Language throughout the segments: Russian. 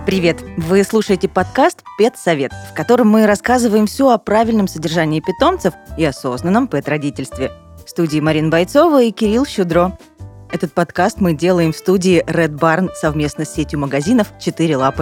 Привет! Вы слушаете подкаст «Пет-совет», в котором мы рассказываем все о правильном содержании питомцев и осознанном пет-родительстве. В студии Марина Бойцова и Кирилл Щудро. Этот подкаст мы делаем в студии Red Barn совместно с сетью магазинов «Четыре лапы».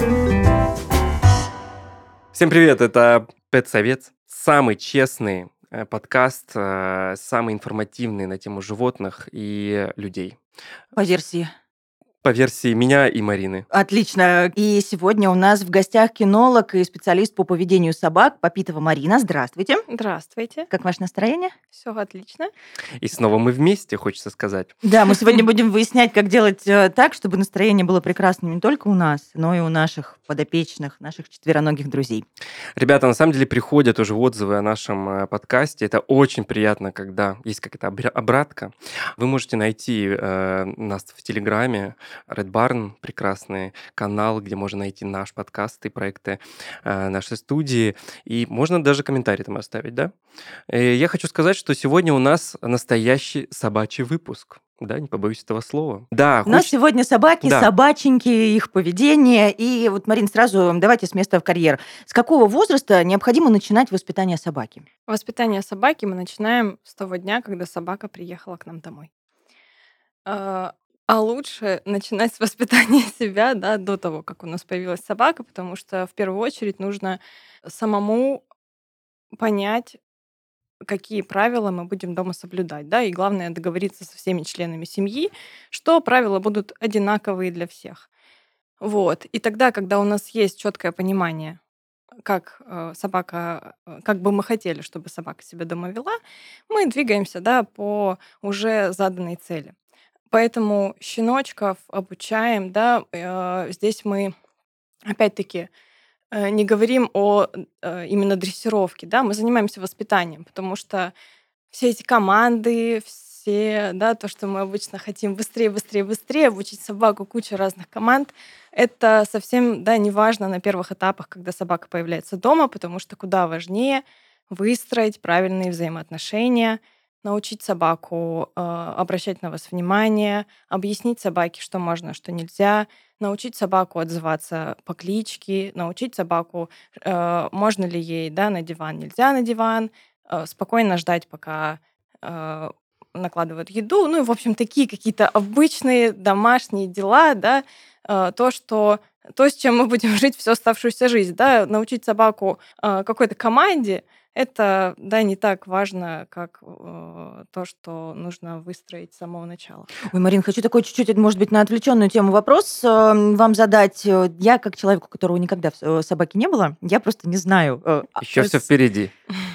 Всем привет! Это «Пет-совет», самый честный подкаст, самый информативный на тему животных и людей. По версии. По версии меня и Марины. Отлично. И сегодня у нас в гостях кинолог и специалист по поведению собак Попитова Марина. Здравствуйте. Здравствуйте. Как ваше настроение? Все отлично. И снова мы вместе, хочется сказать. Да, мы сегодня будем выяснять, как делать так, чтобы настроение было прекрасным не только у нас, но и у наших подопечных, наших четвероногих друзей. Ребята, на самом деле приходят уже отзывы о нашем подкасте. Это очень приятно, когда есть какая-то обратка. Вы можете найти нас в Телеграме, Red Barn, прекрасный канал, где можно найти наш подкаст и проекты нашей студии. И можно даже комментарий там оставить, да? И я хочу сказать, что сегодня у нас настоящий собачий выпуск. Да, не побоюсь этого слова. Да, у нас сегодня собаки, да. Собаченьки, их поведение. И вот, Марин, сразу давайте с места в карьер. С какого возраста необходимо начинать воспитание собаки? Воспитание собаки мы начинаем с того дня, когда собака приехала к нам домой. А лучше начинать с воспитания себя, да, до того, как у нас появилась собака, потому что в первую очередь нужно самому понять, какие правила мы будем дома соблюдать, да, и главное договориться со всеми членами семьи, что правила будут одинаковые для всех. Вот. И тогда, когда у нас есть четкое понимание, как собака, как бы мы хотели, чтобы собака себя дома вела, мы двигаемся, да, по уже заданной цели. Поэтому щеночков обучаем, да, здесь мы опять-таки не говорим о именно дрессировке, да, мы занимаемся воспитанием, потому что все эти команды, все, да, то, что мы обычно хотим быстрее, быстрее, быстрее, обучить собаку, куча разных команд, это совсем, да, не важно на первых этапах, когда собака появляется дома, потому что куда важнее выстроить правильные взаимоотношения, научить собаку обращать на вас внимание, объяснить собаке, что можно, а что нельзя, научить собаку отзываться по кличке, научить собаку, можно ли ей, да, на диван, нельзя на диван, спокойно ждать, пока накладывают еду. Ну и, в общем, такие какие-то обычные домашние дела, да, то, с чем мы будем жить всю оставшуюся жизнь, да, научить собаку какой-то команде, это, да, не так важно, как то, что нужно выстроить с самого начала. Ой, Марин, хочу такой чуть-чуть, может быть, на отвлеченную тему вопрос вам задать. Я, как человек, у которого никогда собаки не было, я просто не знаю. Еще все впереди.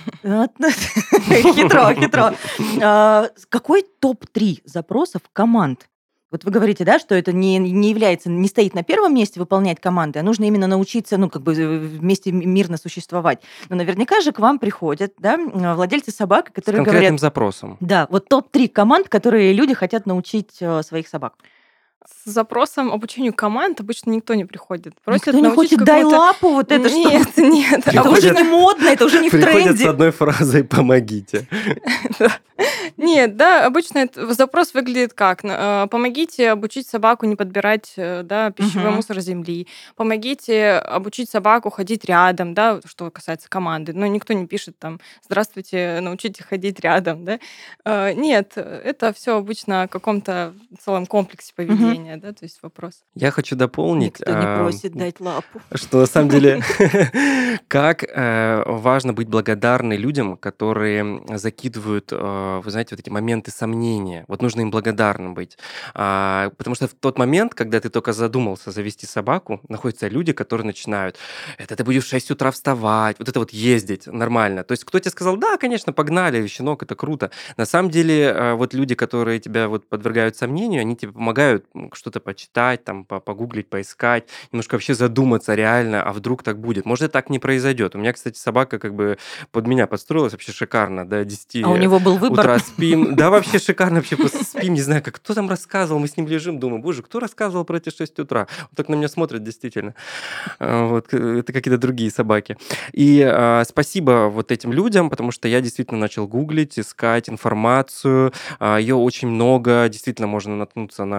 Хитро. Какой топ-3 запросов команд? Вот вы говорите, да, что это не стоит на первом месте выполнять команды, а нужно именно научиться, вместе мирно существовать. Но наверняка же к вам приходят, да, владельцы собак, которые говорят... С конкретным запросом. Да, вот топ-3 команд, которые люди хотят научить своих собак. С запросом обучению команд обычно никто не приходит. Просят никто не хочет «дай лапу», вот это что? Нет. Это уже не модно, это уже не в тренде. Приходят с одной фразой «помогите». Нет, да, обычно запрос выглядит как? Помогите обучить собаку не подбирать, да, пищевой мусор земли. Помогите обучить собаку ходить рядом, да, что касается команды. Но никто не пишет там «здравствуйте, научите ходить рядом», да. Нет, это все обычно о каком-то целом комплексе поведения, да, то есть вопрос. Я хочу дополнить. Никто не просит дать лапу. Что на самом деле, как важно быть благодарны людям, которые закидывают, вы знаете, вот эти моменты сомнения. Вот нужно им благодарным быть. Потому что в тот момент, когда ты только задумался завести собаку, находятся люди, которые начинают: это ты будешь в 6 утра вставать, вот это вот ездить нормально. То есть кто тебе сказал: да, конечно, погнали, щенок, это круто. На самом деле, вот люди, которые тебя вот подвергают сомнению, они тебе помогают что-то почитать, там, погуглить, поискать, немножко вообще задуматься реально, а вдруг так будет. Может, так не произойдет. У меня, кстати, собака как бы под меня подстроилась вообще шикарно, до 10 А у него был выбор? утра спим. Да, вообще шикарно, вообще просто спим, не знаю, как кто там рассказывал, мы с ним лежим, думаю, боже, кто рассказывал про эти 6 утра? Вот так на меня смотрят, действительно. Вот, это какие-то другие собаки. И спасибо вот этим людям, потому что я действительно начал гуглить, искать информацию. Ее очень много, действительно можно наткнуться на тоже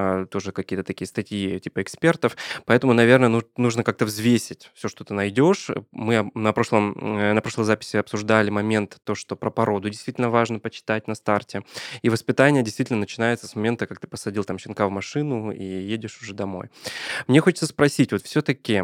тоже какие-то такие статьи типа экспертов, поэтому, наверное, нужно как-то взвесить все, что ты найдешь. Мы на прошлой записи обсуждали момент, то, что про породу действительно важно почитать на старте, и воспитание действительно начинается с момента, как ты посадил там щенка в машину и едешь уже домой. Мне хочется спросить, вот все-таки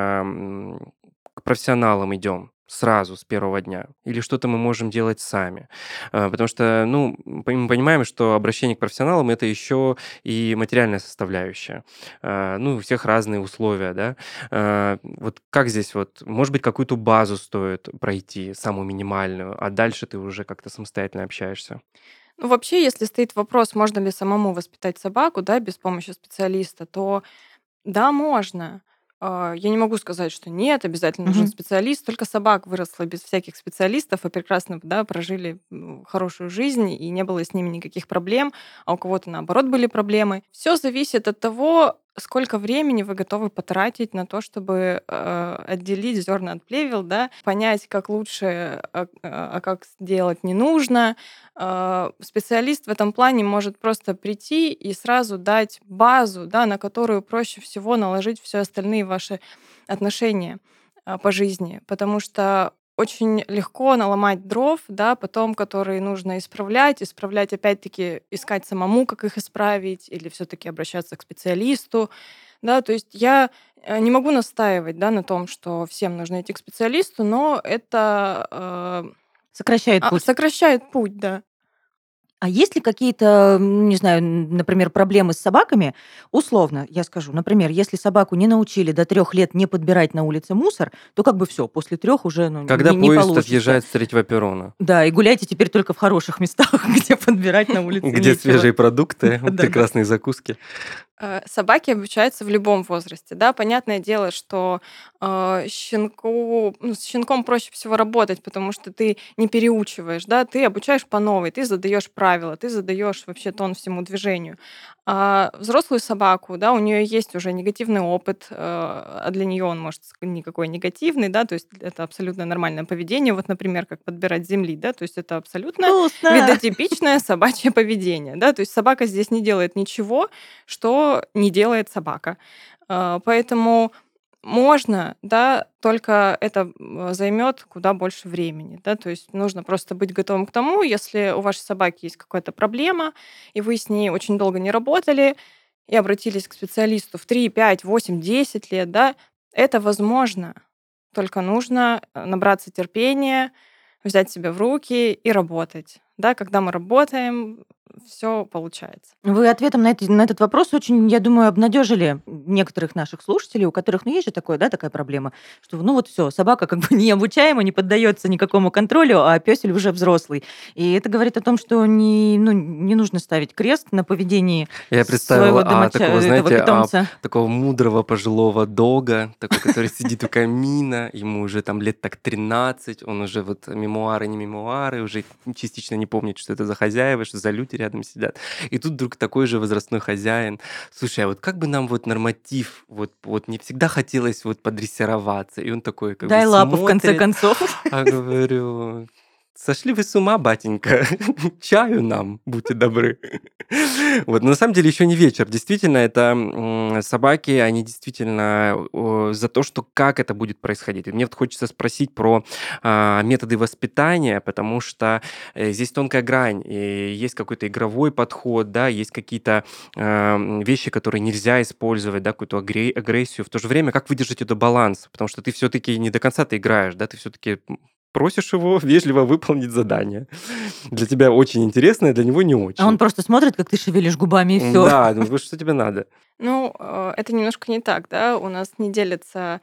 к профессионалам идем сразу с первого дня, или что-то мы можем делать сами? Потому что, ну, мы понимаем, что обращение к профессионалам это еще и материальная составляющая. Ну, у всех разные условия, да. Вот как здесь вот, может быть, какую-то базу стоит пройти, самую минимальную, а дальше ты уже как-то самостоятельно общаешься? Ну, вообще, если стоит вопрос, можно ли самому воспитать собаку, да, без помощи специалиста, то да, можно. Я не могу сказать, что нет, обязательно нужен Мгм. специалист. Только собак выросло без всяких специалистов и прекрасно, да, прожили хорошую жизнь, и не было с ними никаких проблем, а у кого-то, наоборот, были проблемы. Все зависит от того, сколько времени вы готовы потратить на то, чтобы отделить зерна от плевел, да, понять, как лучше, а как сделать не нужно. Специалист в этом плане может просто прийти и сразу дать базу, да, на которую проще всего наложить все остальные ваши отношения по жизни, потому что очень легко наломать дров, да, потом, которые нужно исправлять опять-таки, искать самому, как их исправить, или все-таки обращаться к специалисту, да, то есть я не могу настаивать, да, на том, что всем нужно идти к специалисту, но это Сокращает путь. сокращает путь, да. А есть ли какие-то, не знаю, например, проблемы с собаками? Условно, я скажу, например, если собаку не научили до 3 лет не подбирать на улице мусор, то как бы все, после 3 уже Когда не поезд получится. отъезжает с третьего перрона, Да, и гуляйте теперь только в хороших местах, где подбирать на улице где нечего. свежие продукты, Да-да-да. прекрасные закуски. Собаки обучаются в любом возрасте, да. Понятное дело, что, с щенком проще всего работать, потому что ты не переучиваешь, да, ты обучаешь по новой, ты задаешь правила, ты задаешь вообще тон всему движению. А взрослую собаку, да, у нее есть уже негативный опыт, а для нее он может никакой негативный, да, то есть это абсолютно нормальное поведение. Вот, например, как подбирать с земли, да, то есть это абсолютно Вкусно! видотипичное собачье поведение, да, то есть собака здесь не делает ничего, что не делает собака. Поэтому можно, да, только это займет куда больше времени, да, то есть нужно просто быть готовым к тому, если у вашей собаки есть какая-то проблема, и вы с ней очень долго не работали, и обратились к специалисту в 3, 5, 8, 10 лет, да, это возможно. Только нужно набраться терпения, взять себя в руки и работать. Да, когда мы работаем, все получается. Вы ответом на этот вопрос очень, я думаю, обнадежили некоторых наших слушателей, у которых, ну, есть же такое, да, такая проблема, что, ну, вот все, собака как бы необучаема, не поддается никакому контролю, а пёсель уже взрослый. И это говорит о том, что не нужно ставить крест на поведении Я представил, своего такого, этого знаете, питомца. такого мудрого пожилого дога, такой, который сидит у камина, ему уже там лет так 13, он уже вот мемуары, не мемуары, уже частично не помнит, что это за хозяева, что за люди рядом сидят. И тут вдруг такой же возрастной хозяин. Слушай, а вот как бы нам вот норматив, вот не всегда хотелось вот подрессироваться. И он такой как бы Дай лапу, в конце смотрит, концов. а говорю, сошли вы с ума, батенька, чаю нам, будьте добры. Вот, но на самом деле еще не вечер. Действительно, это собаки, они действительно за то, что как это будет происходить. И мне вот хочется спросить про методы воспитания, потому что здесь тонкая грань. И есть какой-то игровой подход, да, есть какие-то вещи, которые нельзя использовать, да, какую-то агрессию. В то же время, как выдержать этот баланс? Потому что ты все-таки не до конца ты играешь, да, ты все-таки просишь его вежливо выполнить задание. Для тебя очень интересное, для него не А он очень. просто смотрит, как ты шевелишь губами, и все. Да, ну что тебе надо? Ну, это немножко не так, да. У нас не делятся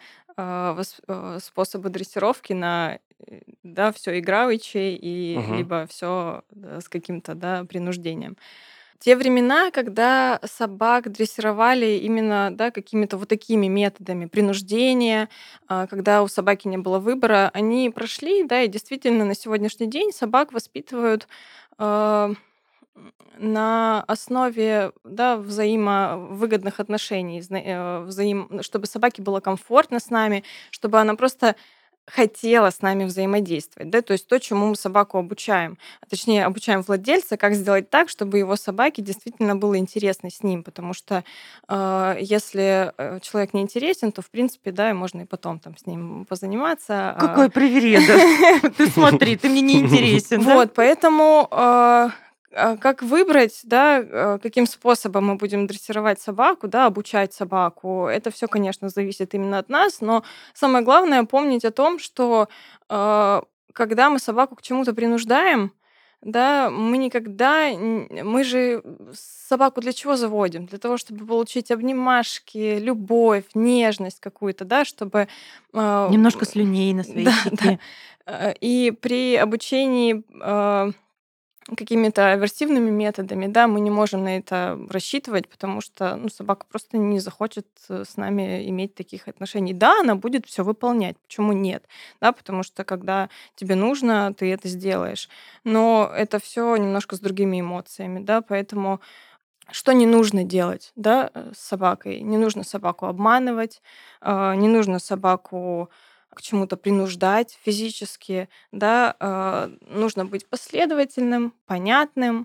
способы дрессировки на да, все играючи и Мгм. либо все с каким-то да, принуждением. Те времена, когда собак дрессировали именно да, какими-то вот такими методами принуждения, когда у собаки не было выбора, они прошли, да, и действительно на сегодняшний день собак воспитывают а, на основе, да, взаимовыгодных отношений, чтобы собаке было комфортно с нами, чтобы она просто хотела с нами взаимодействовать, да, то есть то, чему мы собаку обучаем, точнее, обучаем владельца, как сделать так, чтобы его собаке действительно было интересно с ним, потому что если человек не интересен, то, в принципе, да, и можно и потом там с ним позаниматься. Какой привереда. Ты смотри, ты мне не интересен. Вот, поэтому как выбрать, да, каким способом мы будем дрессировать собаку, да, обучать собаку, это все, конечно, зависит именно от нас, но самое главное помнить о том, что когда мы собаку к чему-то принуждаем, да, мы же собаку для чего заводим? Для того, чтобы получить обнимашки, любовь, нежность какую-то, да, чтобы... Немножко слюней на своей щеке. И при обучении какими-то аверсивными методами, да, мы не можем на это рассчитывать, потому что собака просто не захочет с нами иметь таких отношений. Да, она будет все выполнять. Почему нет? Да, потому что когда тебе нужно, ты это сделаешь. Но это все немножко с другими эмоциями, да, поэтому что не нужно делать, да, с собакой? Не нужно собаку обманывать, не нужно собаку к чему-то принуждать физически, да, нужно быть последовательным, понятным,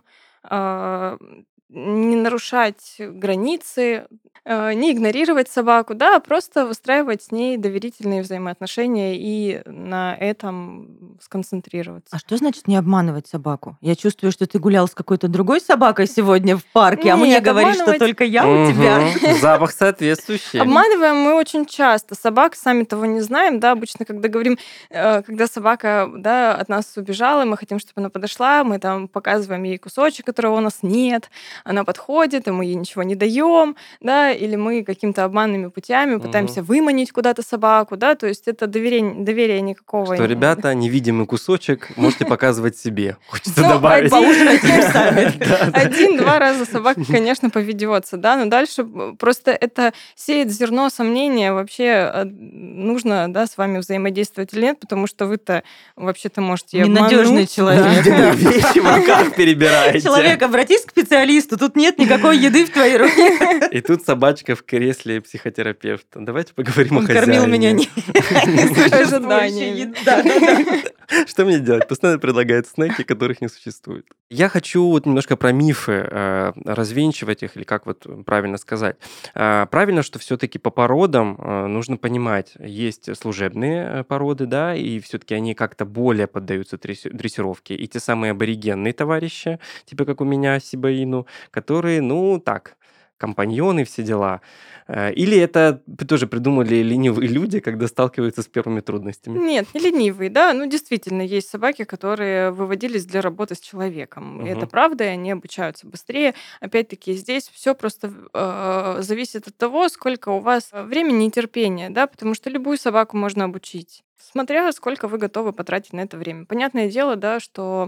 не нарушать границы, не игнорировать собаку, да, а просто выстраивать с ней доверительные взаимоотношения и на этом сконцентрироваться. А что значит не обманывать собаку? Я чувствую, что ты гулял с какой-то другой собакой сегодня в парке, а мне Нет, говоришь, что обманывать- только я у тебя. Запах соответствующий. Обманываем мы очень часто. Собак сами того не знаем, да, обычно, когда говорим, когда собака, да, от нас убежала, мы хотим, чтобы она подошла, мы там показываем ей кусочек, которого у нас нет, она подходит, и мы ей ничего не даем, да, или мы какими-то обманными путями пытаемся выманить куда-то собаку, да, то есть это доверия никакого. Что, ребята, невидимый кусочек можете показывать себе. Хочется Ну, добавить. Поужинать сами. Один-два раза собака, конечно, поведется, да, но дальше просто это сеет зерно сомнения, вообще нужно, да, с вами взаимодействовать или нет, потому что вы-то вообще-то можете и Ненадежный обмануть. человек. Да, вещи в руках перебираете. Человек, обратись к специалисту, тут нет никакой еды в твоей руке. И тут собачка в кресле психотерапевта. Давайте поговорим о Он хозяине. кормил меня несуществующей Ожиданиями. едой. Да. Что мне делать? Постоянно предлагают снеки, которых не существует. Я хочу вот немножко про мифы развенчивать их, или как вот правильно сказать. Правильно, что все-таки по породам нужно понимать, есть служебные породы, да, и все-таки они как-то более поддаются дрессировке. И те самые аборигенные товарищи, типа как у меня Сибаину, которые, ну, так, компаньоны, все дела. Или это тоже придумали ленивые люди, когда сталкиваются с первыми трудностями? Нет, не ленивые, да. Ну, действительно, есть собаки, которые выводились для работы с человеком. И это Мгм. правда, и они обучаются быстрее. Опять-таки, здесь все просто зависит от того, сколько у вас времени и терпения, да, потому что любую собаку можно обучить, смотря сколько вы готовы потратить на это время. Понятное дело, да, что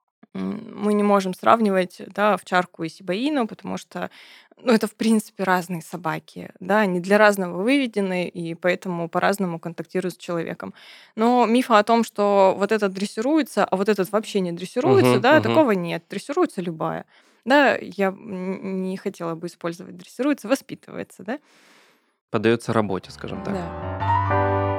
мы не можем сравнивать, да, овчарку и сибаину, потому что, это, в принципе, разные собаки, да, они для разного выведены, и поэтому по-разному контактируют с человеком. Но мифа о том, что вот этот дрессируется, а вот этот вообще не дрессируется, Мгм, да, мгм. такого нет. Дрессируется любая. Да, я не хотела бы использовать дрессируется, воспитывается, да. Поддается работе, скажем так. Да.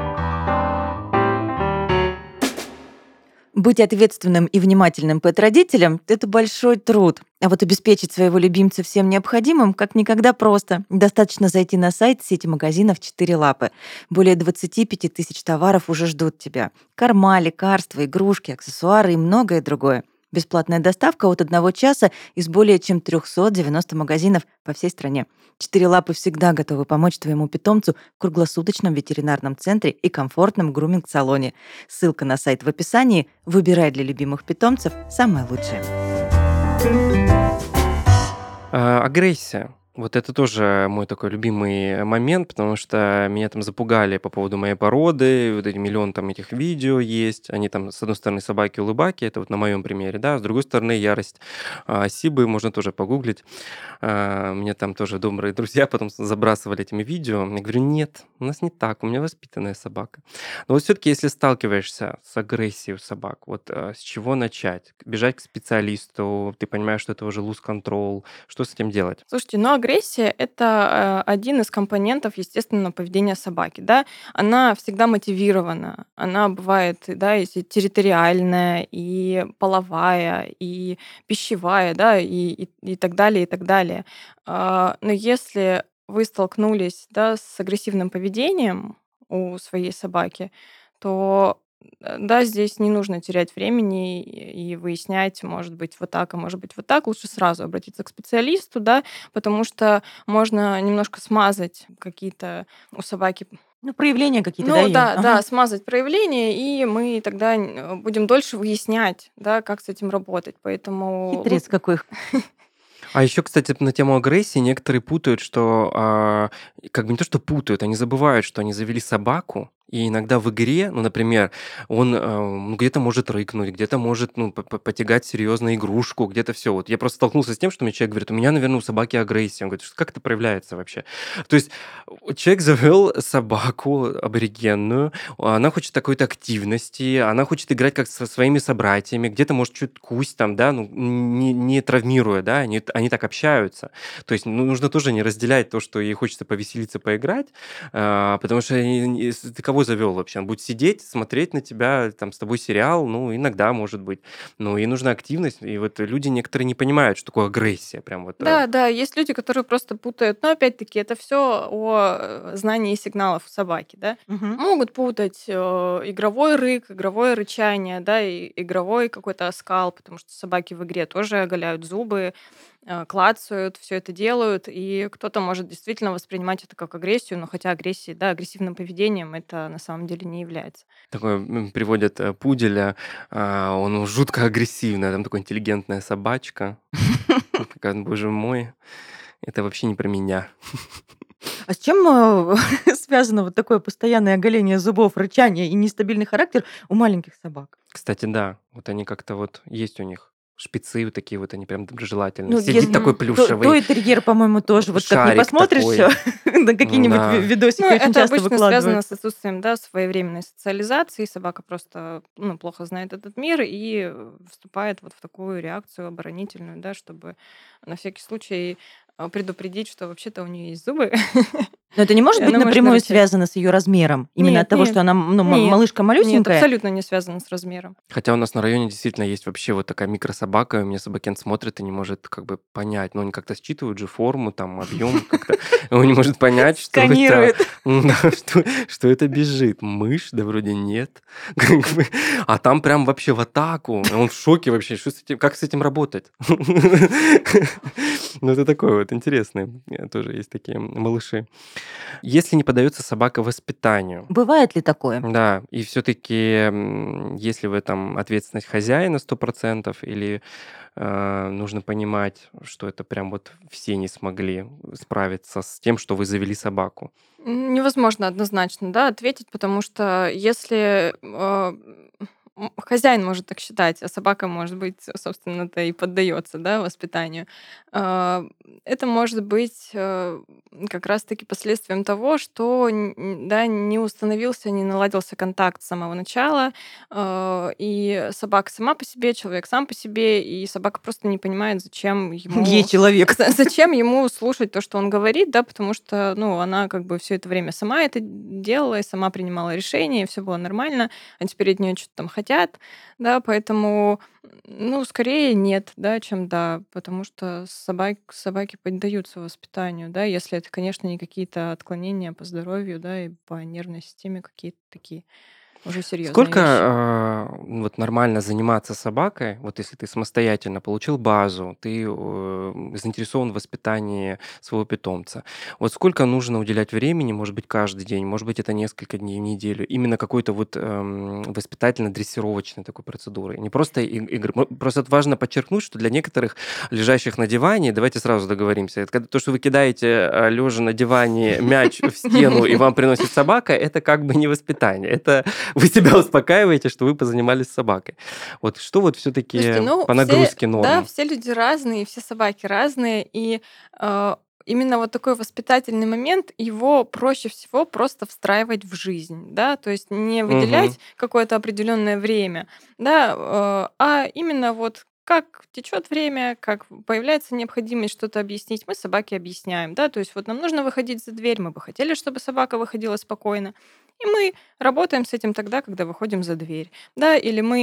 Быть ответственным и внимательным пэт-родителем– это большой труд. А вот обеспечить своего любимца всем необходимым как никогда просто. Достаточно зайти на сайт сети магазинов «Четыре лапы». Более 25 тысяч товаров уже ждут тебя. Корма, лекарства, игрушки, аксессуары и многое другое. Бесплатная доставка от 1 часа из более чем 390 магазинов по всей стране. «Четыре лапы» всегда готовы помочь твоему питомцу в круглосуточном ветеринарном центре и комфортном груминг-салоне. Ссылка на сайт в описании. Выбирай для любимых питомцев самое лучшее. Агрессия. Вот это тоже мой такой любимый момент, потому что меня там запугали по поводу моей породы, вот эти миллион там этих видео есть, они там, с одной стороны, собаки-улыбаки, это вот на моем примере, да, с другой стороны, ярость Сибы, можно тоже погуглить. Мне там тоже добрые друзья потом забрасывали этими видео. Я говорю, нет, у нас не так, у меня воспитанная собака. Но вот все-таки, если сталкиваешься с агрессией у собак, вот с чего начать? Бежать к специалисту, ты понимаешь, что это уже lose control, что с этим делать? Слушайте, агрессия агрессия — это один из компонентов естественного поведения собаки. Да? Она всегда мотивирована. Она бывает, да, и территориальная, и половая, и пищевая, да, и так далее, и так далее. Но если вы столкнулись, да, с агрессивным поведением у своей собаки, то да, здесь не нужно терять времени и выяснять, может быть, вот так, а может быть, вот так. Лучше сразу обратиться к специалисту, да, потому что можно немножко смазать какие-то у собаки. Ну, проявления какие-то, да, Ну ее? да, да, Ага. смазать проявления, и мы тогда будем дольше выяснять, да, как с этим работать. Поэтому Хитрец какой. А еще, кстати, на тему агрессии некоторые путают, что как бы не то, что путают, они забывают, что они завели собаку, и иногда в игре, ну, например, он где-то может рыкнуть, где-то может потягать серьезно игрушку, где-то все. Вот я просто столкнулся с тем, что мне человек говорит, у меня, наверное, у собаки агрессия. Он говорит, как это проявляется вообще? То есть человек завел собаку аборигенную, она хочет какой-то активности, она хочет играть как со своими собратьями, где-то может чуть кусть там, да, ну, не травмируя, да, они так общаются. То есть нужно тоже не разделять то, что ей хочется повеселиться, поиграть, потому что ты кого завел вообще? Он будет сидеть, смотреть на тебя, там, с тобой сериал, ну, иногда, может быть. Но ей нужна активность, и вот люди некоторые не понимают, что такое агрессия, прям вот. Да, да, есть люди, которые просто путают. Но опять-таки это все о знании сигналов собаки, да. Мгм. Могут путать игровой рык, игровое рычание, да, и игровой какой-то оскал, потому что собаки в игре тоже оголяют зубы, клацают, все это делают, и кто-то может действительно воспринимать это как агрессию, но хотя агрессией, да, агрессивным поведением это на самом деле не является. Такой приводят пуделя, он жутко агрессивный, там такая интеллигентная собачка. Такая, боже мой, это вообще не про меня. А с чем связано вот такое постоянное оголение зубов, рычание и нестабильный характер у маленьких собак? Кстати, да, вот они как-то вот есть у них шпицы вот такие вот, они прям доброжелательные. Ну, Сидит такой той плюшевый терьер, по-моему, тоже. Вот как не шарик посмотришь такой. на какие-нибудь Да. видосики, Ну, очень это часто обычно связано выкладывают. с отсутствием, да, своевременной социализации. Собака просто, ну, плохо знает этот мир и вступает вот в такую реакцию оборонительную, да, чтобы на всякий случай предупредить, что вообще-то у нее есть зубы, Но это не и может быть она может напрямую нарычать. связано с ее размером? Именно от Нет, того, нет, что она, ну, нет, малышка нет, малюсенькая? абсолютно не связано с размером. Хотя у нас на районе действительно есть вообще вот такая микрособака, и у меня собакен смотрит и не может как бы понять, ну, они как-то считывают же форму, там, объем как-то, он не может понять, что это, Сканирует. да, что это бежит. Мышь? Да вроде нет. Как бы. А там прям вообще в атаку. Он в шоке вообще. Что с этим, как с этим работать? Ну, это такое вот интересное. Тоже есть такие малыши. Если не поддается собака воспитанию, Бывает ли такое? да, и все-таки, если в этом ответственность хозяина 100%, или нужно понимать, что это прям вот все не смогли справиться с тем, что вы завели собаку. Невозможно однозначно, да, ответить, потому что если хозяин может так считать, а собака, может быть, собственно-то и поддается, да, воспитанию, а, это может быть как раз-таки последствием того, что да, не установился, не наладился контакт с самого начала, и собака сама по себе, человек сам по себе, и собака просто не понимает, зачем Ей ему человек. зачем ему слушать то, что он говорит, да, потому что, ну, она как бы все это время сама это делала и сама принимала решения, и все было нормально, а теперь от нее что-то там хотят, да, поэтому, ну, скорее нет, да, чем да, потому что собаки поддаются воспитанию, да, если это, конечно, не какие-то отклонения по здоровью, да, и по нервной системе какие-то такие уже серьезные Сколько вещи. вот нормально заниматься собакой, вот если ты самостоятельно получил базу, ты заинтересован в воспитании своего питомца, вот сколько нужно уделять времени, может быть, каждый день, может быть, это несколько дней в неделю, именно какой-то вот воспитательно-дрессировочной такой процедуры. Не просто игры. Просто важно подчеркнуть, что для некоторых лежащих на диване, давайте сразу договоримся, это то, что вы кидаете лежа на диване мяч в стену и вам приносит собака, это как бы не воспитание. Это вы себя успокаиваете, что вы позанимались с собакой. Вот что вот Слушайте, все-таки ну, по все, нагрузке да, норм? все люди разные, все собаки разные, и именно вот такой воспитательный момент, его проще всего просто встраивать в жизнь, да, то есть не Мгм. выделять какое-то определенное время, да, а именно вот как течет время, как появляется необходимость что-то объяснить, мы собаке объясняем, да, то есть вот нам нужно выходить за дверь, мы бы хотели, чтобы собака выходила спокойно, и мы работаем с этим тогда, когда выходим за дверь, да, или мы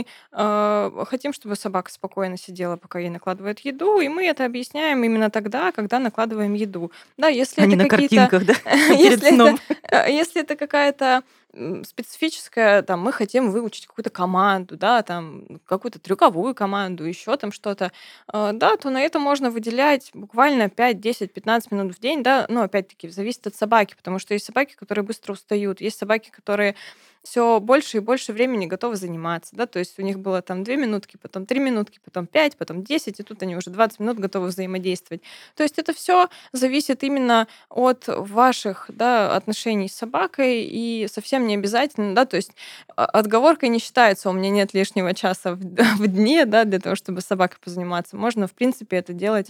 хотим, чтобы собака спокойно сидела, пока ей накладывают еду, и мы это объясняем именно тогда, когда накладываем еду, да, если А не это на какие-то, картинках, да, перед если сном. если это какая-то специфическая, там, мы хотим выучить какую-то команду, да, там, какую-то трюковую команду, еще там что-то, да, то на это можно выделять буквально 5, 10, 15 минут в день, да, но опять-таки зависит от собаки, потому что есть собаки, которые быстро устают, есть собаки, которые все больше и больше времени готовы заниматься, да, то есть у них было там 2 минутки, потом 3 минутки, потом 5, потом 10, и тут они уже 20 минут готовы взаимодействовать. То есть это все зависит именно от ваших, да, отношений с собакой, и совсем не обязательно, да, то есть отговоркой не считается, у меня нет лишнего часа в дне, да, для того, чтобы с собакой позаниматься. Можно, в принципе, это делать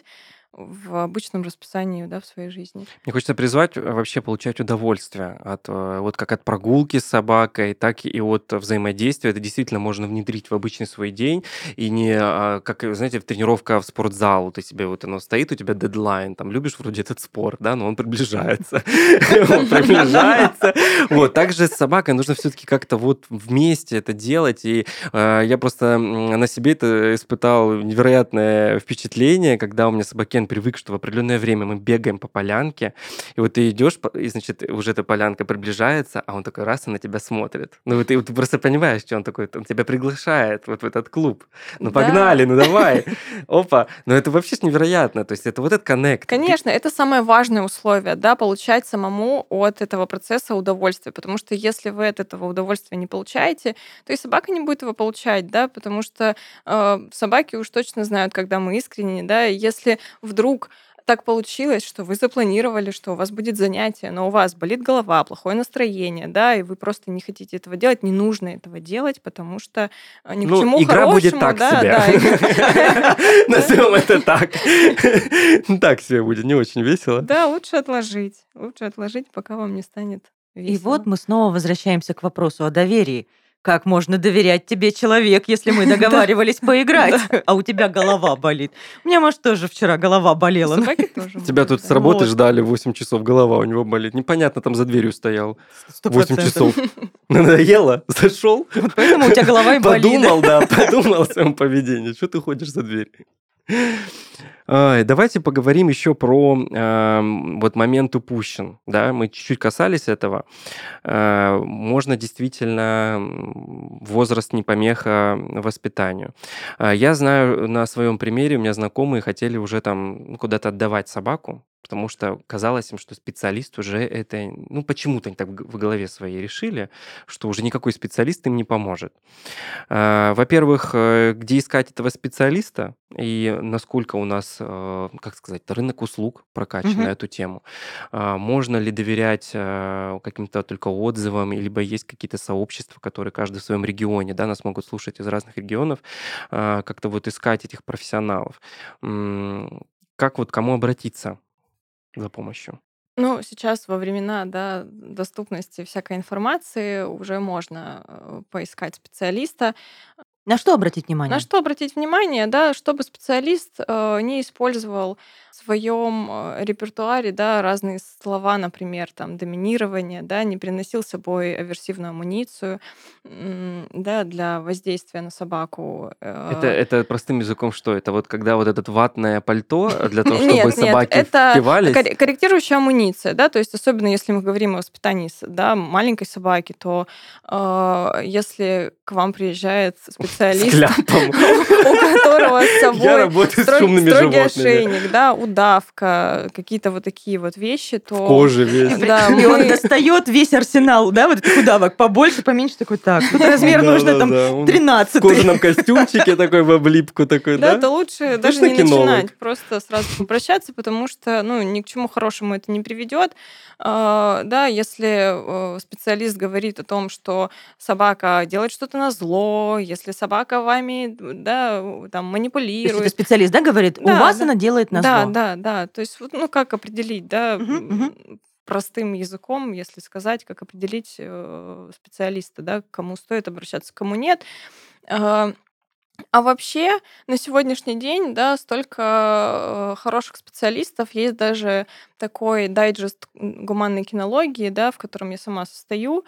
в обычном расписании, да, в своей жизни. Мне хочется призвать вообще получать удовольствие от вот как от прогулки с собакой, так и от взаимодействия. Это действительно можно внедрить в обычный свой день и не как, знаете, тренировка в спортзал. Ты себе вот оно стоит, у тебя дедлайн, там любишь вроде этот спорт, да, но он приближается. Он приближается. Вот, также с собакой нужно все-таки как-то вот вместе это делать. И я просто на себе это испытал невероятное впечатление, когда у меня собакен привык, что в определенное время мы бегаем по полянке, и вот ты идешь, и, значит, уже эта полянка приближается, а он такой раз и на тебя смотрит. Ну, вот ты просто понимаешь, что он такой, он тебя приглашает вот в этот клуб. Ну, погнали, Да, ну давай. Опа. Ну, это вообще ж невероятно. То есть это вот этот коннект. конечно, это самое важное условие, да, получать самому от этого процесса удовольствие, потому что если вы от этого удовольствия не получаете, то и собака не будет его получать, да, потому что собаки уж точно знают, когда мы искренне, да, и если вдруг так получилось, что вы запланировали, что у вас будет занятие, но у вас болит голова, плохое настроение, да, и вы просто не хотите этого делать, не нужно этого делать, потому что ни к Ну, чему игра будет хорошему, так да, себе. да. Назовем это так. Так себе будет, не очень весело. Да, лучше отложить, пока вам не станет И вот весело. мы снова возвращаемся к вопросу о доверии. Как можно доверять тебе, человек, если мы Да, договаривались поиграть, да. а у тебя голова болит? У меня, может, тоже вчера голова У болела. собаки тоже Тебя может, тут с да. работы Вот, ждали 8 часов, голова у него болит. Непонятно, там за дверью стоял 8 100%. часов. Надоело? Зашел? Вот поэтому у тебя голова и болит. Подумал, да, подумал о своем поведении. Что ты ходишь за дверь? Давайте поговорим еще про вот момент упущен. Да? Мы чуть-чуть касались этого. Можно действительно возраст не помеха воспитанию. Я знаю на своем примере, у меня знакомые хотели уже там куда-то отдавать собаку, потому что казалось им, что специалист уже это, ну, почему-то они так в голове своей решили, что уже никакой специалист им не поможет. Во-первых, где искать этого специалиста и насколько у нас, как сказать, рынок услуг прокачан на Мгм. эту тему. Можно ли доверять каким-то только отзывам, либо есть какие-то сообщества, которые каждый в своем регионе, да, нас могут слушать из разных регионов, как-то вот искать этих профессионалов. Как вот кому обратиться за помощью? Ну, сейчас во времена, да, доступности всякой информации уже можно поискать специалиста. На что обратить На внимание? что обратить внимание, да, чтобы специалист не использовал в своем репертуаре, да, разные слова, например, там, доминирование, да, не приносил с собой аверсивную амуницию, да, для воздействия на собаку. Это простым языком что? Это вот когда вот этот ватное пальто для того, чтобы Нет, нет, собаки это впивались? корректирующая амуниция, да, то есть особенно если мы говорим о воспитании, да, маленькой собаки, то если к вам приезжает С специалист, кляпом. у которого с Я собой работаю с шумными строгий животными. ошейник, да, удавка, какие-то вот такие вот вещи, В то коже весь. да, И он мы достает весь арсенал, да, вот этих удавок, побольше, поменьше, такой, так, тут размер нужно там Да-да-да. Он в 13. кожаном костюмчике такой в облипку такой, да, да? то лучше даже Точно не кинолог? начинать, просто сразу попрощаться, потому что, ну, ни к чему хорошему это не приведет. Да, если специалист говорит о том, что собака делает что-то на зло, если собака вами, да, там То есть это манипулирует. специалист, да, говорит, у Да, вас да, она делает да, назло. да, да. То есть, вот, ну, как определить, да, Мгм, мгм. простым языком, если сказать, как определить специалиста, да, к кому стоит обращаться, к кому нет. А, А вообще, на сегодняшний день, да, столько хороших специалистов. Есть даже такой дайджест гуманной кинологии, да, в котором я сама состою.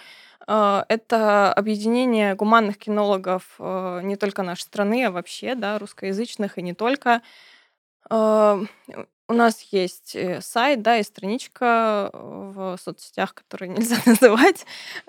Это объединение гуманных кинологов не только нашей страны, а вообще, да, русскоязычных и не только. А, У нас есть сайт, да, и страничка в соцсетях, которые нельзя называть,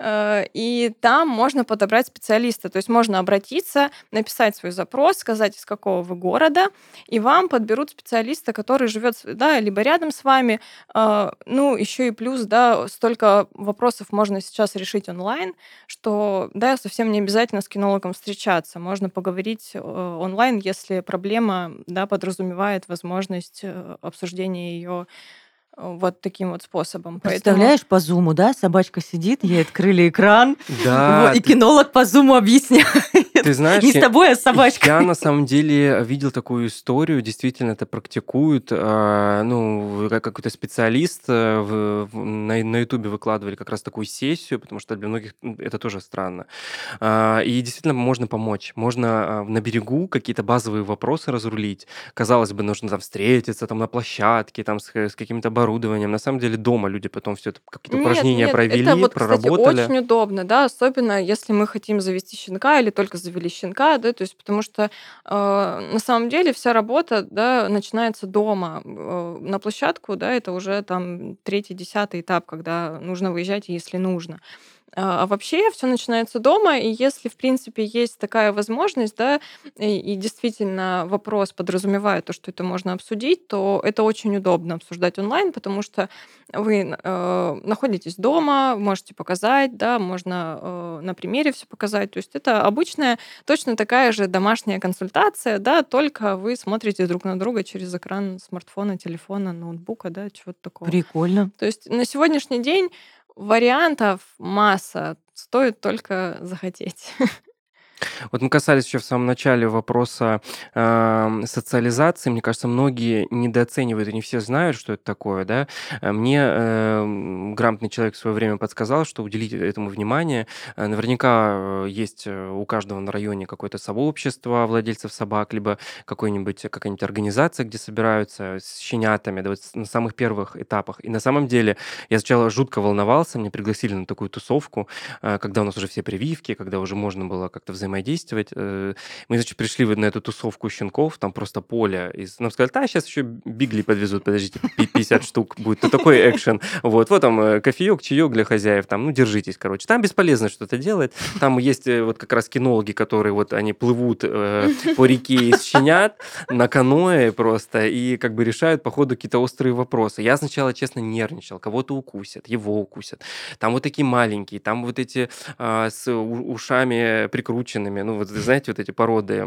и там можно подобрать специалиста. То есть можно обратиться, написать свой запрос, сказать, из какого вы города, и вам подберут специалиста, который живет, да, либо рядом с вами. Ну, еще и плюс, да, столько вопросов можно сейчас решить онлайн, что, да, совсем не обязательно с кинологом встречаться. Можно поговорить онлайн, если проблема, да, подразумевает возможность обсуждения ее вот таким вот способом. Поэтому Представляешь, по зуму, да, собачка сидит, ей открыли экран, вот, Да, и кинолог по зуму объясняет. ты знаешь, Не с тобой, а с я собачкой. на самом деле видел такую историю, действительно это практикуют, ну, какой-то специалист на Ютубе выкладывали как раз такую сессию, потому что для многих это тоже странно. И действительно можно помочь. Можно на берегу какие-то базовые вопросы разрулить. Казалось бы, нужно там встретиться там на площадке, там с каким-то оборудованием. На самом деле дома люди потом все это, какие-то нет, упражнения нет, это провели, вот, кстати, проработали. очень удобно, да, особенно если мы хотим завести щенка или только завели щенка, да, то есть потому что на самом деле вся работа, да, начинается дома. На площадку, да, это уже там третий, десятый этап, когда нужно выезжать, если нужно. А вообще все начинается дома, и если, в принципе, есть такая возможность, да, и действительно вопрос подразумевает то, что это можно обсудить, то это очень удобно обсуждать онлайн, потому что вы находитесь дома, можете показать, да, можно на примере все показать. То есть это обычная, точно такая же домашняя консультация, да, только вы смотрите друг на друга через экран смартфона, телефона, ноутбука, да, чего-то такого. Прикольно. То есть на сегодняшний день вариантов масса, стоит только захотеть. Вот мы касались еще в самом начале вопроса социализации. Мне кажется, многие недооценивают, и не все знают, что это такое, да. Мне грамотный человек в свое время подсказал, что уделить этому внимание. Наверняка есть у каждого на районе какое-то сообщество владельцев собак, либо какая-нибудь организация, где собираются с щенятами, да, вот на самых первых этапах. И на самом деле я сначала жутко волновался, меня пригласили на такую тусовку, когда у нас уже все прививки, когда уже можно было как-то взаимодействовать. Мы, значит, пришли на эту тусовку щенков, там просто поле. Нам сказали, да, сейчас еще бигли подвезут, подождите, 50 штук будет. То такой экшен. Вот там кофеек, чаек для хозяев, там, ну, держитесь, короче. Там бесполезно что-то делать. Там есть вот как раз кинологи, которые вот они плывут по реке из щенят на каноэ просто и как бы решают по ходу какие-то острые вопросы. Я сначала, честно, нервничал. Кого-то укусят, его укусят. Там вот такие маленькие, там вот эти с ушами прикрученными, ну, вот знаете, вот эти породы.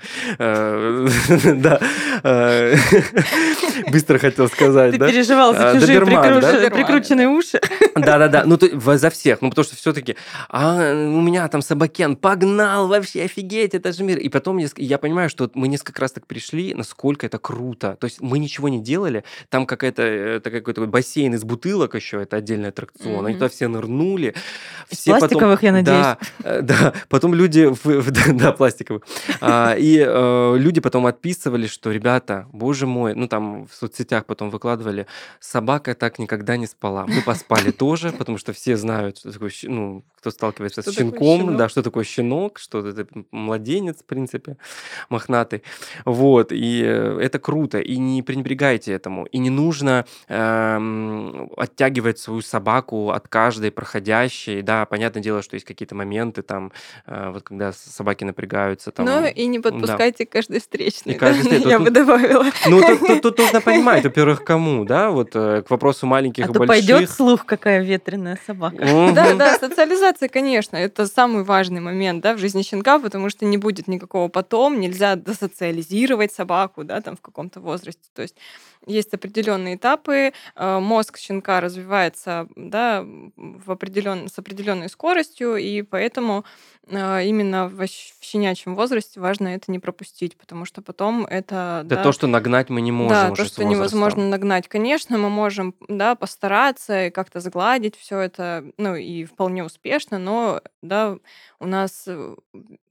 Да. э, Быстро хотел сказать, Ты да? переживал за чужие Доберман, да? Доберманы, прикрученные уши. Да-да-да, ну, за всех, ну, потому что все-таки, у меня там собакен, погнал вообще, офигеть, это же мир. И потом я понимаю, что вот мы несколько раз так пришли, насколько это круто. То есть мы ничего не делали, там какой-то бассейн из бутылок еще, это отдельный аттракцион, они Мгм. туда все нырнули, Из все потом, пластиковых, я надеюсь. да, потом люди, да, пластиковых, люди потом отписывали, что, ребята, боже мой, ну, там в соцсетях потом выкладывали, собака так никогда не спала. Мы поспали тоже, потому что все знают, что такое, ну, кто сталкивается с Что такое щенком, да, щенок? что такое щенок, что это младенец, в принципе, мохнатый. Вот, и это круто, и не пренебрегайте этому. И не нужно оттягивать свою собаку от каждой проходящей. Да, понятное дело, что есть какие-то моменты там, вот когда собаки напрягаются, Но там, и не да, подпускайте каждый и встречный, да, каждый стоит. я бы добавила. Ну, тут нужно понимать, во-первых, кому, да, вот к вопросу маленьких А и то пойдет больших. слух, какая ветреная собака. Да, Мгм. да, социализация, конечно, это самый важный момент, да, в жизни щенка, потому что не будет никакого потом, нельзя досоциализировать собаку, да, там в каком-то возрасте. То есть определенные этапы, мозг щенка развивается, да, с определенной скоростью, и поэтому именно в щенячьем возрасте важно это не пропустить, потому что потом это, Да то, да, что нагнать мы не можем да, то, уже с что невозможно возрастом. нагнать. Конечно, мы можем, да, постараться и как-то сгладить все это, ну, и вполне успешно, но, да, у нас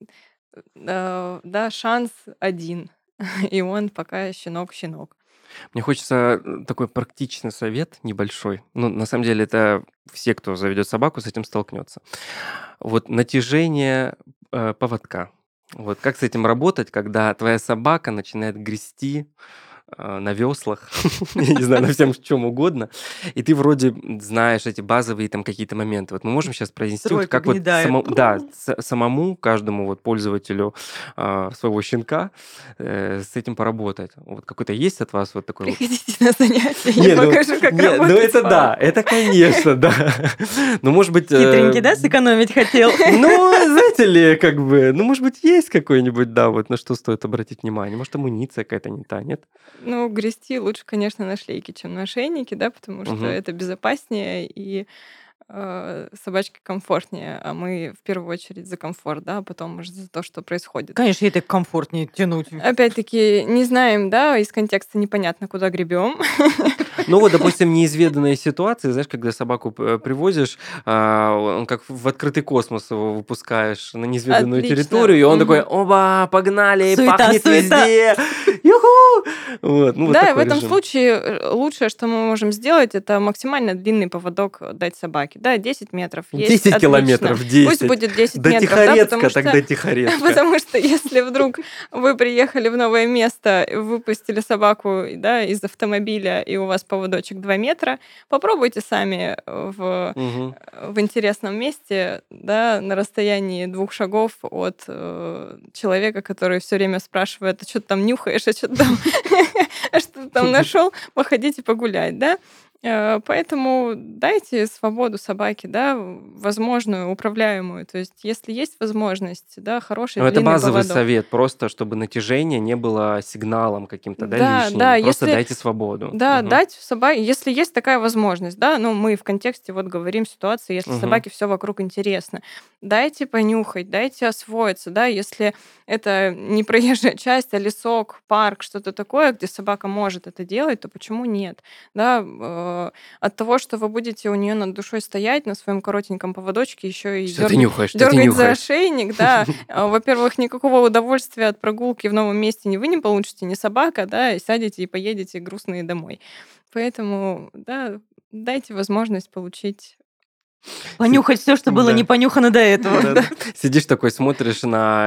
да, шанс один. И он пока щенок-щенок. Мне хочется такой практичный совет небольшой. Ну, на самом деле, это все, кто заведет собаку, с этим столкнется. Вот натяжение поводка. Вот как с этим работать, когда твоя собака начинает грести на веслах, я не знаю, на всем чем угодно, и ты вроде знаешь эти базовые там какие-то моменты. Вот мы можем сейчас произнести, вот Тройка как вот гнедая. да, самому каждому вот пользователю своего щенка с этим поработать. Вот какой-то есть от вас вот такой вот? Приходите на занятия, Не, я ну, покажу, как не, ну работать это с да, поводком. это конечно, да. Ну, может быть... Хитренький, да, сэкономить хотел? Ну, знаете ли, как бы, ну, может быть, есть какой-нибудь, да, вот на что стоит обратить внимание. Может, амуниция какая-то не та, нет? Ну, грести лучше, конечно, на шлейке, чем на ошейнике, да, потому что Мгм. это безопаснее и собачке комфортнее, а мы в первую очередь за комфорт, да, а потом уже за то, что происходит. Конечно, ей так комфортнее тянуть. Опять-таки, не знаем, да, из контекста непонятно, куда гребем. Ну вот, допустим, неизведанные ситуации, знаешь, когда собаку привозишь, он как в открытый космос его выпускаешь на неизведанную Отлично. территорию, и он такой, Мгм. оба, погнали, Суета, пахнет суета. везде, юху! Вот, ну вот Да, и в такой этом режим. случае лучшее, что мы можем сделать, это максимально длинный поводок дать собаке. Да, 10 метров есть, 10 отлично. километров, Пусть 10. будет 10 До метров, да, Тихорецка, потому что тогда Тихорецка. Потому что если вдруг вы приехали в новое место, выпустили собаку, да, из автомобиля, и у вас поводочек 2 метра, попробуйте сами Мгм. в интересном месте, да, на расстоянии 2 шагов от человека, который все время спрашивает, а что ты там нюхаешь, а что ты там, а что ты там нашел, походите погулять, да. Поэтому дайте свободу собаке, да, возможную, управляемую. То есть, если есть возможность, да, хороший Ну, это длинный базовый поводок. совет, просто чтобы натяжение не было сигналом каким-то, да, Да, лишним. да, Просто если дайте свободу. да, Мгм. дать собаке, если есть такая возможность, да, ну, мы в контексте вот говорим ситуации, если Мгм. собаке все вокруг интересно, дайте понюхать, дайте освоиться, да, если это не проезжая часть, а лесок, парк, что-то такое, где собака может это делать, то почему нет, да, от того, что вы будете у нее над душой стоять на своем коротеньком поводочке, еще и Что ты нюхаешь, что ты дергать за нюхаешь? ошейник, да, во-первых, никакого удовольствия от прогулки в новом месте ни вы не получите, ни собака, да, и сядете и поедете грустные домой. Поэтому, да, дайте возможность получить. Понюхать все, что было не Да. понюхано до этого. Да-да. Сидишь такой, смотришь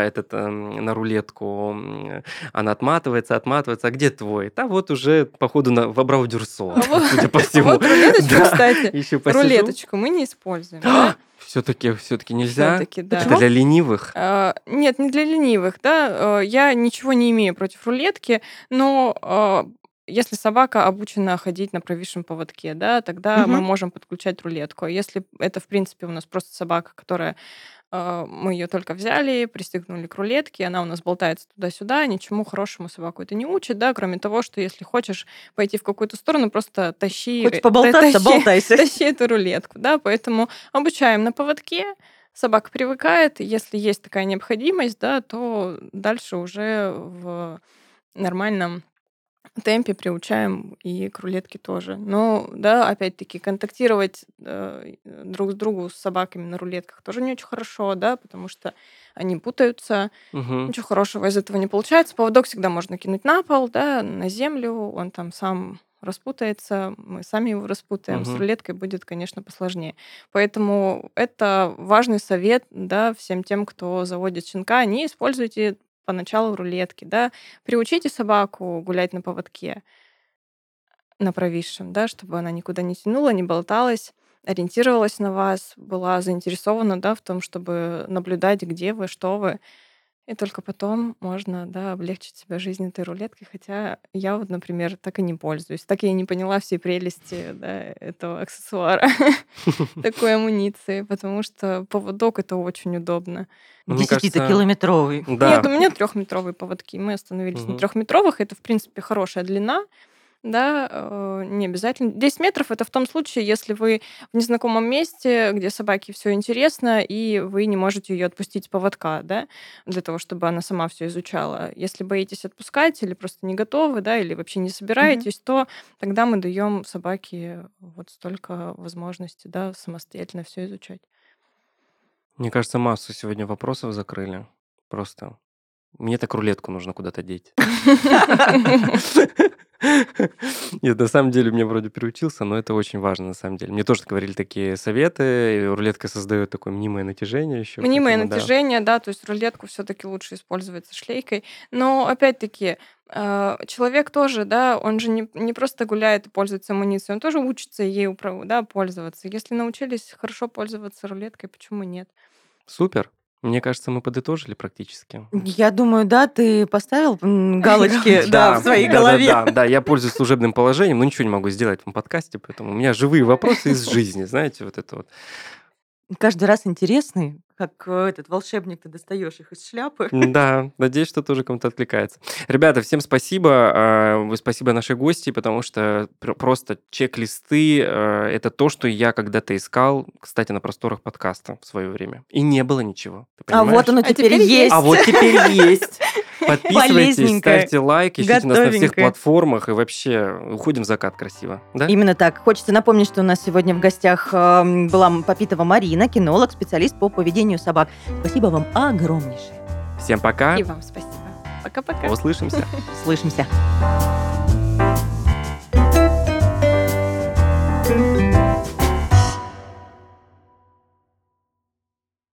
на рулетку, она отматывается, отматывается. А где твой? Да вот уже, походу, вобрал дюрсо, судя по всему. Вот рулеточку, Да, кстати, еще посижу. рулеточку мы не используем, да? Все-таки нельзя? Все-таки, да. Это для ленивых? Нет, не для ленивых, да. Я ничего не имею против рулетки, но если собака обучена ходить на провисшем поводке, да, тогда мы Мгм. можем подключать рулетку. А если это, в принципе, у нас просто собака, которая мы ее только взяли, пристегнули к рулетке, она у нас болтается туда-сюда, ничему хорошему собаку это не учит, да, кроме того, что если хочешь пойти в какую-то сторону, просто Хочешь поболтаться, болтайся. тащи эту рулетку, да, поэтому обучаем на поводке, собака привыкает, если есть такая необходимость, да, то дальше уже в нормальном темпе приучаем и к рулетке тоже. Но, да, опять-таки, контактировать друг с другу с собаками на рулетках тоже не очень хорошо, да, потому что они путаются, Мгм. ничего хорошего из этого не получается. Поводок всегда можно кинуть на пол, да, на землю, он там сам распутается, мы сами его распутаем. С Мгм. рулеткой будет, конечно, посложнее. Поэтому это важный совет, да, всем тем, кто заводит щенка. Не используйте поначалу рулетки, да. Приучите собаку гулять на поводке, на провисшем, да, чтобы она никуда не тянула, не болталась, ориентировалась на вас, была заинтересована, да, в том, чтобы наблюдать, где вы, что вы. И только потом можно, да, облегчить себе жизнь этой рулеткой. Хотя я вот, например, так и не пользуюсь. Так я и не поняла всей прелести, да, этого аксессуара, такой амуниции, потому что поводок — это очень удобно. Ну, мне кажется, 10-километровый. Нет, да. у меня трехметровые поводки. Мы остановились на Мгм. трехметровых. Это, в принципе, хорошая длина. Да, не обязательно. 10 метров — это в том случае, если вы в незнакомом месте, где собаке все интересно, и вы не можете ее отпустить с поводка, да, для того, чтобы она сама все изучала. Если боитесь отпускать или просто не готовы, да, или вообще не Мгм. собираетесь, то тогда мы даем собаке вот столько возможностей, да, самостоятельно все изучать. Мне кажется, массу сегодня вопросов закрыли. просто. Мне так рулетку нужно куда-то деть. Нет, на самом деле, меня вроде переучился, но это очень важно, на самом деле. Мне тоже говорили такие советы, и рулетка создает такое мнимое натяжение еще. Мнимое поэтому да. натяжение, да, то есть рулетку все-таки лучше использовать со шлейкой. Но опять-таки, человек тоже, да, он же не просто гуляет и пользуется амуницией, он тоже учится ею да, пользоваться. Если научились хорошо пользоваться рулеткой, почему нет? Супер. Мне кажется, мы подытожили практически. Я думаю, да, ты поставил галочки в своей голове. Да, я пользуюсь служебным положением, но ничего не могу сделать в подкасте, поэтому у меня живые вопросы из жизни, знаете, вот это вот. Каждый раз интересный, как этот волшебник, ты достаешь их из шляпы. Да, надеюсь, что тоже кому-то откликается. Ребята, всем спасибо. Спасибо нашей гости, потому что просто чек-листы — это то, что я когда-то искал, кстати, на просторах подкаста в свое время. И не было ничего. А вот оно теперь есть. А вот теперь есть. Подписывайтесь, ставьте лайк, ищите нас на всех платформах и вообще уходим в закат красиво. Да? Именно так. Хочется напомнить, что у нас сегодня в гостях была Попитова Марина, кинолог, специалист по поведению собак. Спасибо вам огромнейшее. Всем пока. И вам спасибо. Пока-пока. Услышимся. Слышимся.